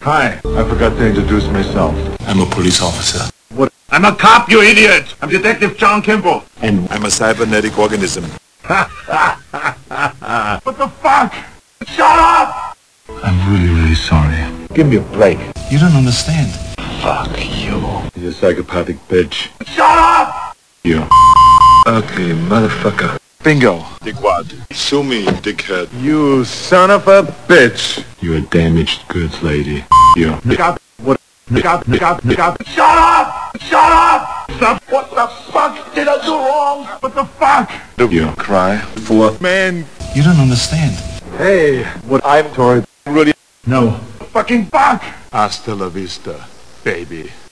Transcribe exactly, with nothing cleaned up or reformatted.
Hi, I forgot to introduce myself. I'm a police officer. What? I'm a cop, you idiot! I'm Detective John Kimball. And I'm a cybernetic organism. What the fuck? Shut up! I'm really, really sorry. Give me a break. You don't understand. Fuck you. You psychopathic bitch. Shut up! You ugly motherfucker. Bingo. Dickwad. Sue me, dickhead. You son of a bitch. You're a damaged goods lady. You. What? Shut up! Shut up! Stop. What the fuck did I do wrong? What the fuck? Do you cry for man? You don't understand. Hey, what I'm Tori. Really? No. Fucking fuck! Hasta la vista, baby.